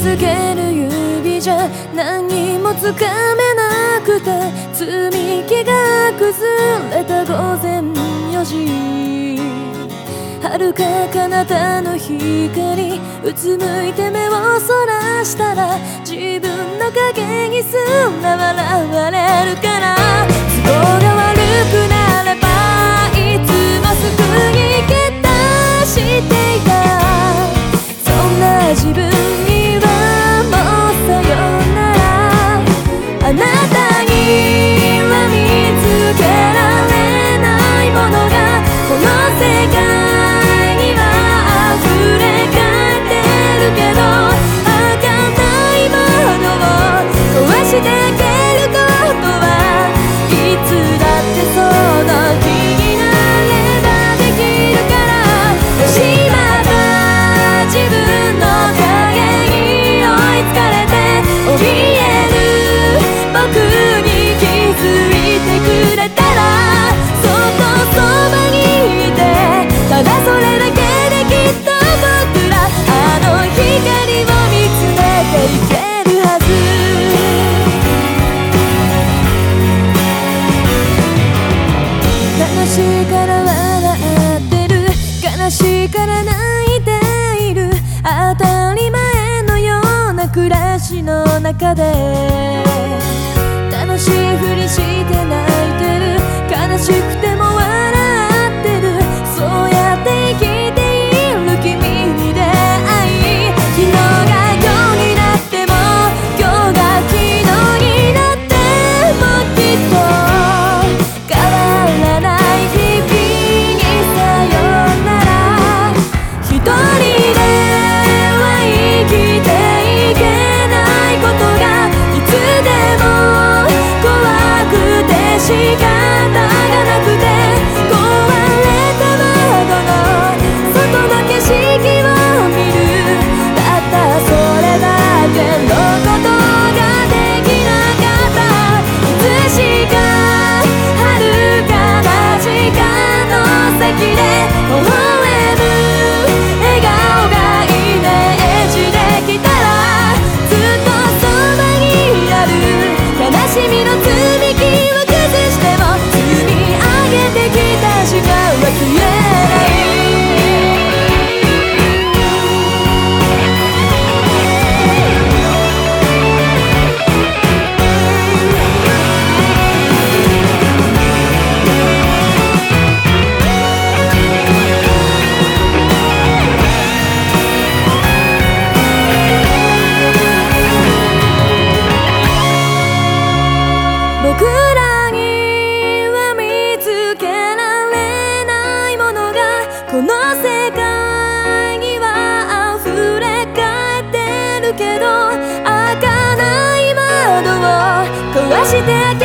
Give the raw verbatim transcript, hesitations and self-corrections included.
続ける指じゃ何もつかめなくて、積み木が崩れた午前よじ、遥か彼方の光、うつむいて目をそらしたら自分の影にすら笑われるから、都合が悪くなればいつもすぐに蹴ったしていた、そんな自分にはもうさよなら。あなたには見つけられないものがこの世界には溢れ返ってるけど、開かない窓を壊して蹴ることはいつだってその気になればできるから、しまった自分の影に追いつかれて怯える僕に気づいてくれたら、そっとそばにいて、ただそれだけできっと僕らあの光を見つめていけるはず。悲しいから笑ってる、悲しいから泣いている、当たり前のような暮らしの中で楽しいふりして泣いてる、悲しくても笑ってる、そうやって生きている君に出会い、昨日が今日になっても今日が昨日になってもきっと変わらない日々にさよなら。一人では生きていけないことがいつでも怖くて仕方がなくて、壊れた窓の外の景色を見る、たったそれだけのことができなかった。いつしか遥かな時間の先で微笑む笑顔がイメージできたら、ずっとそばにある悲しみの積み木を崩しても積み上げてきた時間は消えない。僕らには見つけられないものがこの世界には溢れ返ってるけど、開かない窓を壊して